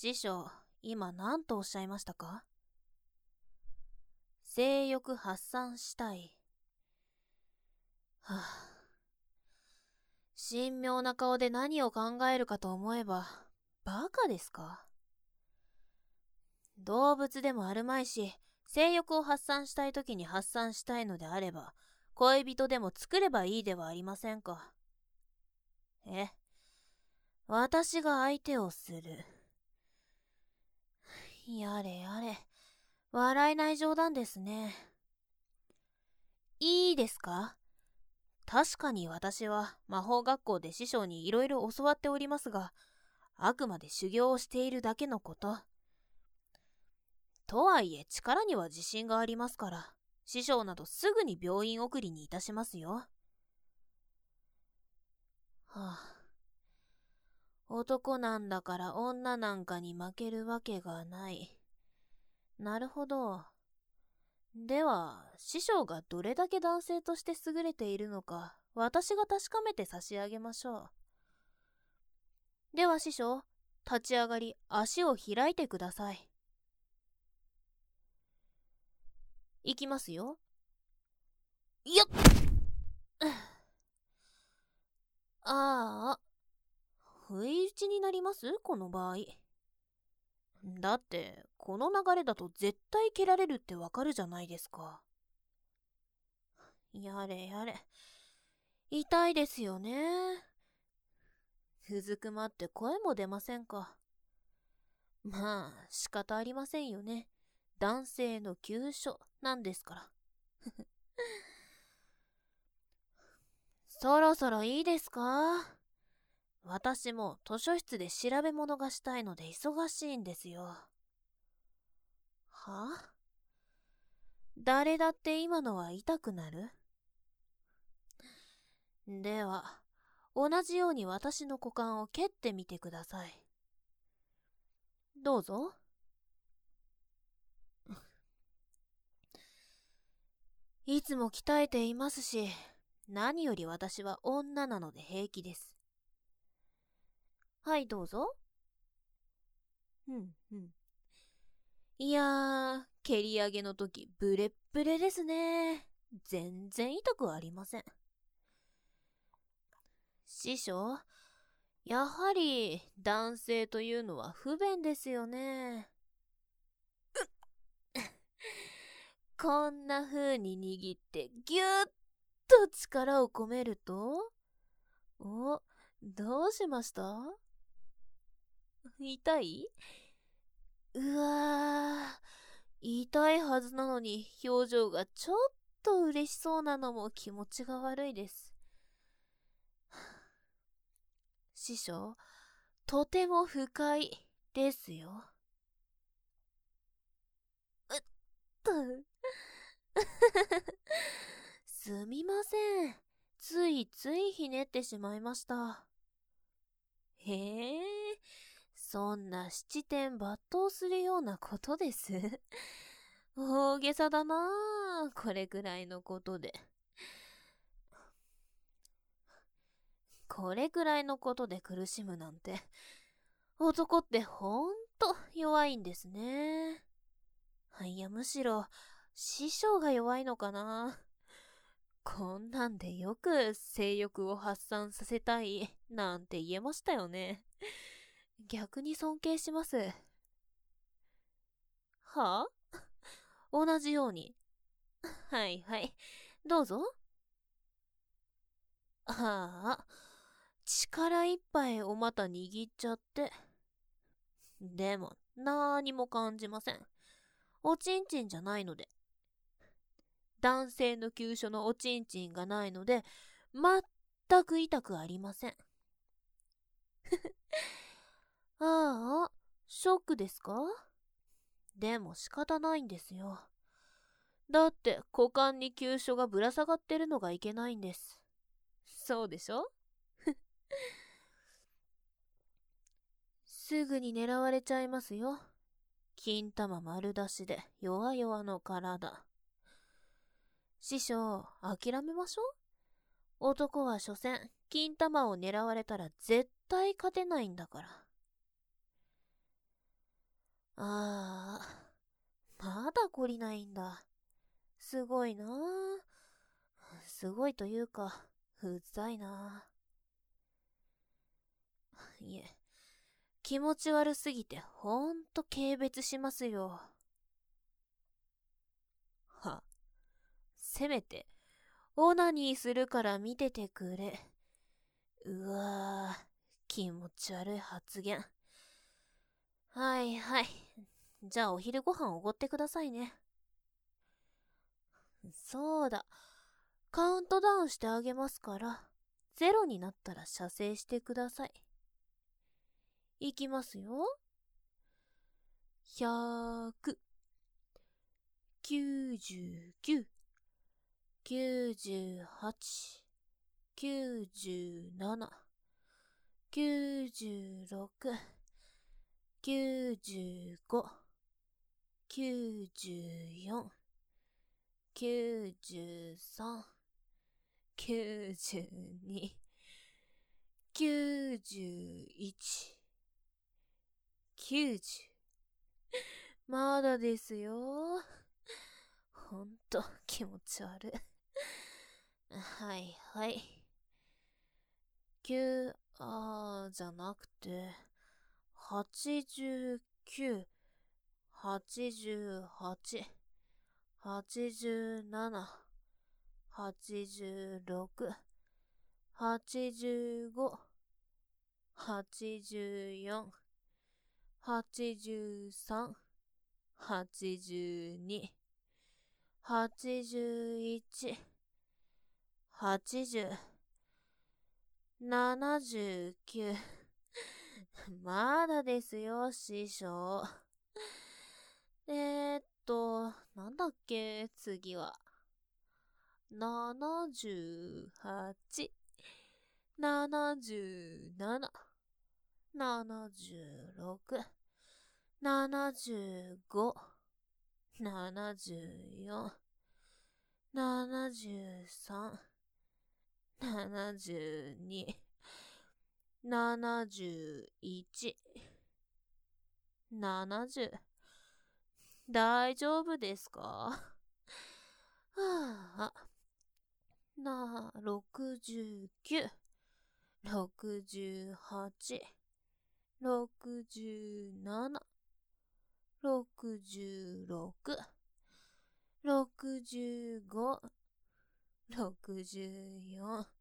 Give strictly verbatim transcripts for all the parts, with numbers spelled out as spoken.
師匠、今何とおっしゃいましたか？性欲発散したい。はぁ、神妙な顔で何を考えるかと思えば、バカですか？動物でもあるまいし、性欲を発散したいときに発散したいのであれば、恋人でも作ればいいではありませんか。え、私が相手をする。やれやれ、笑えない冗談ですね。いいですか？確かに私は魔法学校で師匠にいろいろ教わっておりますが、あくまで修行をしているだけのこと。とはいえ力には自信がありますから、師匠などすぐに病院送りにいたしますよ。はあ、男なんだから女なんかに負けるわけがない。なるほど。では、師匠がどれだけ男性として優れているのか、私が確かめて差し上げましょう。では師匠、立ち上がり足を開いてください。いきますよ。よっああ、不意打ちになりますこの場合。だって、この流れだと絶対蹴られるってわかるじゃないですか。やれやれ。痛いですよね。うずくまって声も出ませんか。まあ、仕方ありませんよね。男性の急所なんですから。そろそろいいですか？私も図書室で調べ物がしたいので忙しいんですよ。は？誰だって今のは痛くなる？では、同じように私の股間を蹴ってみてください。どうぞ。いつも鍛えていますし、何より私は女なので平気です。はい、どうぞ。うんうん。いやー、蹴り上げの時ブレッブレですね。全然痛くありません。師匠、やはり男性というのは不便ですよね。こんな風に握ってぎゅーっと力を込めると、お、どうしました？痛い？うわー、痛いはずなのに表情がちょっと嬉しそうなのも気持ちが悪いです。師匠、とても不快ですよ。うっとすみません。ついついひねってしまいました。へえ、そんな七点抜刀するようなことです。大げさだなあ、これくらいのことで。これくらいのことで苦しむなんて、男ってほんと弱いんですね。いや、むしろ、師匠が弱いのかな。こんなんでよく性欲を発散させたいなんて言えましたよね。逆に尊敬します。はあ？同じように。はいはい。どうぞ。はあ、力いっぱいお股握っちゃって。でも、なーにも感じません。おちんちんじゃないので。男性の急所のおちんちんがないので、全く痛くありません。ああ、ショックですか？でも仕方ないんですよ。だって股間に急所がぶら下がってるのがいけないんです。そうでしょ？すぐに狙われちゃいますよ。金玉丸出しで弱々の体。師匠、諦めましょう。男は所詮、金玉を狙われたら絶対勝てないんだから。 あー、まだ懲りないんだ。すごいなぁ。すごいというか、うざいなぁ。いえ、気持ち悪すぎてほんと軽蔑しますよ。は、せめて、オナニーするから見ててくれ。うわぁ、気持ち悪い発言。はいはい。じゃあお昼ご飯おごってくださいね。そうだ。カウントダウンしてあげますから、ゼロになったら射精してください。いきますよ。ひゃく、きゅうじゅうきゅう、きゅうじゅうはち、きゅうじゅうなな、きゅうじゅうろく、きゅうじゅうご、きゅうじゅうよん、きゅうじゅうさん、きゅうじゅうに、きゅうじゅういち、きゅうじゅう。まだですよ。ほんと気持ち悪い。はいはい。きゅう、あーじゃなくて、はちじゅうきゅう、はちじゅうはち、はちじゅうなな、はちじゅうろく、はちじゅうご、はちじゅうよん、はちじゅうさん、はちじゅうに、はちじゅういち、はちじゅう、ななじゅうきゅう。まだですよ、師匠。えーっと、なんだっけ、次は。ななじゅうはち、ななじゅうなな、ななじゅうろく、ななじゅうご、ななじゅうよん、ななじゅうさん、ななじゅうに、ななじゅういち、ななじゅう。大丈夫ですか？はあ、なあ、ろくじゅうきゅう、ろくじゅうはち、ろくじゅうなな、ろくじゅうろく、ろくじゅうご、ろくじゅうよん。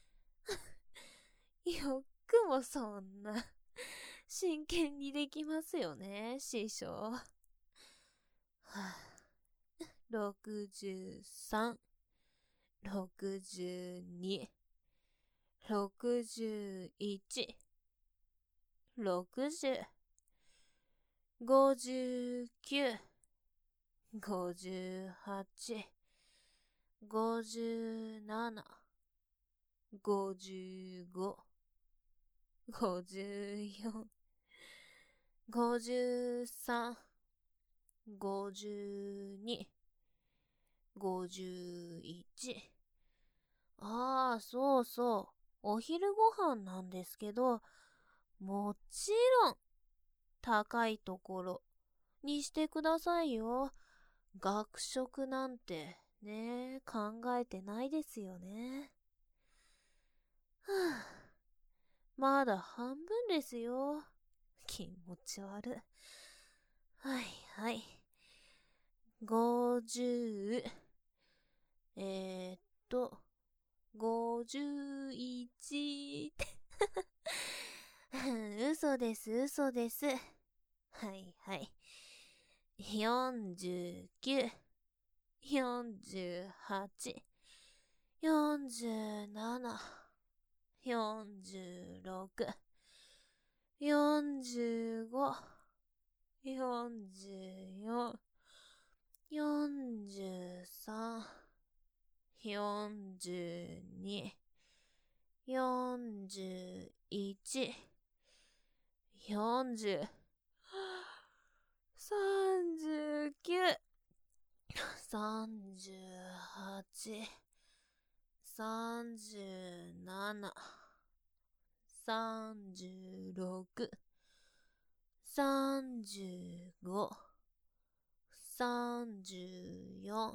よくもそんな真剣にできますよね、師匠。はあ、ろくじゅうさん、ろくじゅうに、ろくじゅういち、ろくじゅう、ごじゅうきゅう、ごじゅうはち、ごじゅうなな、ごじゅうご、ごじゅうよん、ごじゅうさん、ごじゅうに、ごじゅういち。ああ、そうそう。お昼ご飯なんですけど、もちろん、高いところにしてくださいよ。学食なんてね、考えてないですよね。はあ、まだ半分ですよ。気持ち悪い。はいはい。ごじゅう、えー、っと、ごじゅういち。嘘です、嘘です。はいはい。よんじゅうきゅう、よんじゅうはち、よんじゅうなな、よんじゅうろく、よんじゅうご、よんじゅうよん、よんじゅうさん、よんじゅうに、よんじゅういち、よんじゅう、さんじゅうきゅう、さんじゅうはち、さんじゅうなな、さんじゅうろく、 さんじゅうご、さんじゅうよん、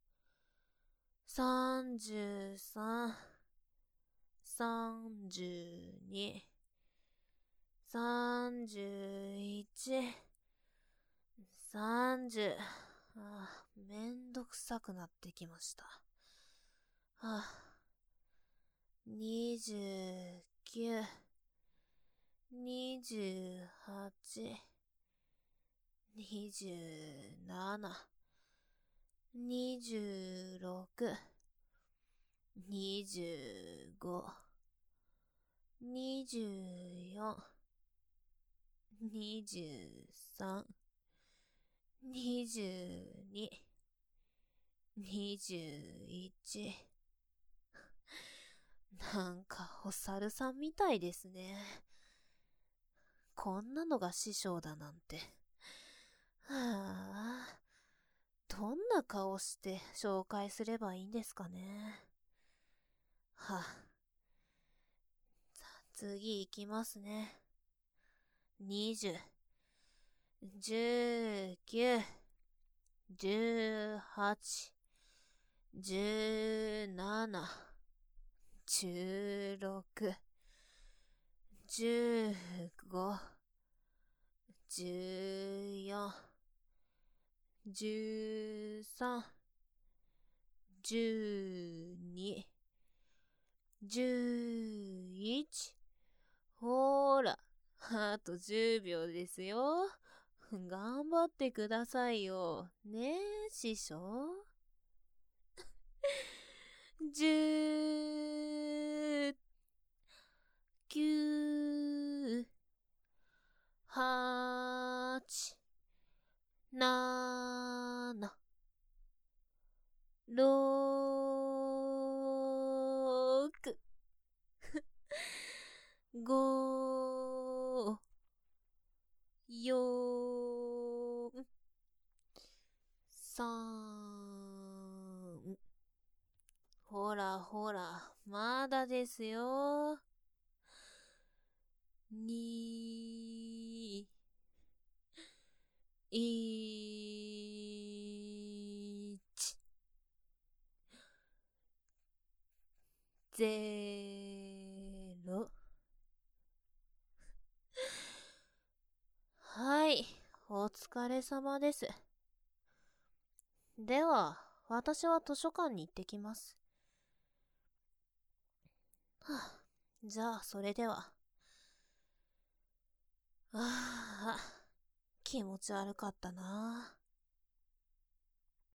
さんじゅうさん、さんじゅうに、さんじゅういち、さんじゅう、ああ、めんどくさくなってきました。はあ、にじゅうきゅう、にじゅうはち、にじゅうなな、にじゅうろく、にじゅうご、にじゅうよん、にじゅうさん、にじゅうに、にじゅういち。なんかお猿さんみたいですね。こんなのが師匠だなんて。はあ、どんな顔して紹介すればいいんですかね。はあ、さあ次行きますね。にじゅう、じゅうきゅう、じゅうはち、じゅうなな、じゅうろく、じゅうご、じゅうよん、じゅうさん、じゅうに、じゅういち。ほーら、あとじゅうびょうですよ。頑張ってくださいよ。ねえ、師匠。じゅう、きゅう、はち、なな、ろく、ご、よん、さん。ほらほら、まだですよ。に、いち、ゼロ。はい、お疲れ様です。では、私は図書館に行ってきます。はあ、じゃあ、それでは。ああ、気持ち悪かったな。